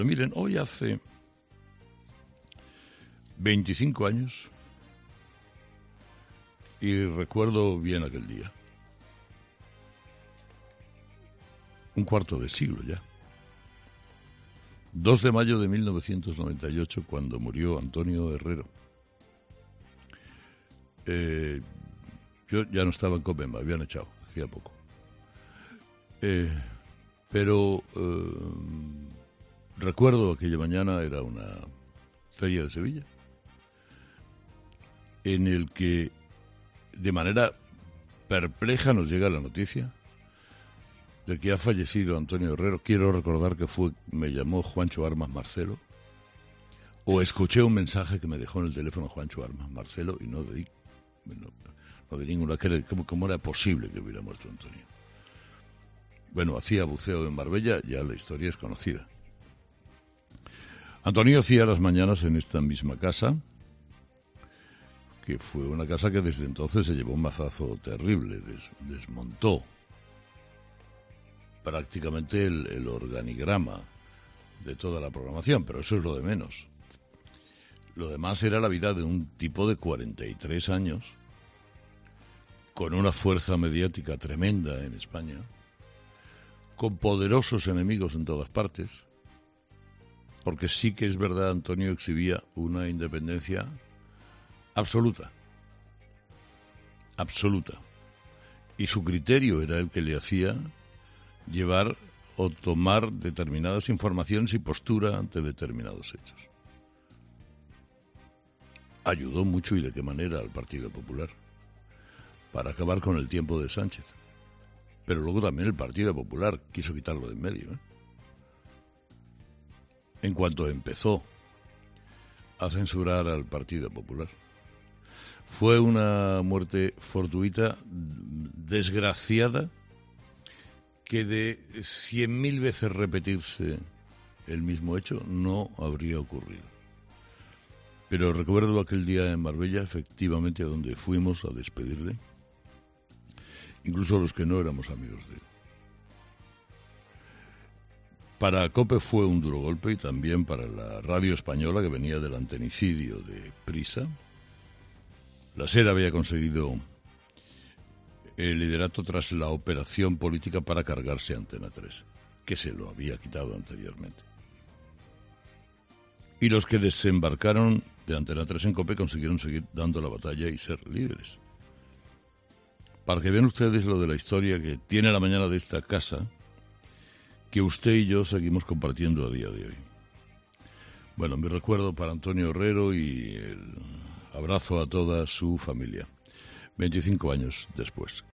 Miren, hoy hace 25 años y recuerdo bien aquel día. Un cuarto de siglo ya. 2 de mayo de 1998, cuando murió Antonio Herrero. Yo ya no estaba en COPE, me habían echado, hacía poco. Pero recuerdo aquella mañana, era una feria de Sevilla, en el que de manera perpleja nos llega la noticia de que ha fallecido Antonio Herrero. Quiero recordar que me llamó Juancho Armas Marcelo, o escuché un mensaje que me dejó en el teléfono Juancho Armas Marcelo y no di ninguna. ¿Cómo era posible que hubiera muerto Antonio? Bueno, hacía buceo en Marbella, ya la historia es conocida. Antonio hacía las mañanas en esta misma casa, que fue una casa que desde entonces se llevó un mazazo terrible, desmontó prácticamente el organigrama de toda la programación, pero eso es lo de menos. Lo demás era la vida de un tipo de 43 años, con una fuerza mediática tremenda en España, con poderosos enemigos en todas partes, porque sí que es verdad, Antonio exhibía una independencia absoluta, y su criterio era el que le hacía llevar o tomar determinadas informaciones y postura ante determinados hechos. Ayudó mucho, y de qué manera, al Partido Popular para acabar con el tiempo de Sánchez. Pero luego también el Partido Popular quiso quitarlo de en medio. En cuanto empezó a censurar al Partido Popular. Fue una muerte fortuita, desgraciada, que de 100.000 veces repetirse el mismo hecho no habría ocurrido. Pero recuerdo aquel día en Marbella, efectivamente, a donde fuimos a despedirle, incluso los que no éramos amigos de él. Para COPE fue un duro golpe, y también para la radio española, que venía del antenicidio de Prisa. La SER había conseguido el liderato tras la operación política para cargarse a Antena 3, que se lo había quitado anteriormente. Y los que desembarcaron de Antena 3 en COPE consiguieron seguir dando la batalla y ser líderes. Para que vean ustedes lo de la historia que tiene la mañana de esta casa, que usted y yo seguimos compartiendo a día de hoy. Bueno, mi recuerdo para Antonio Herrero y el abrazo a toda su familia, 25 años después.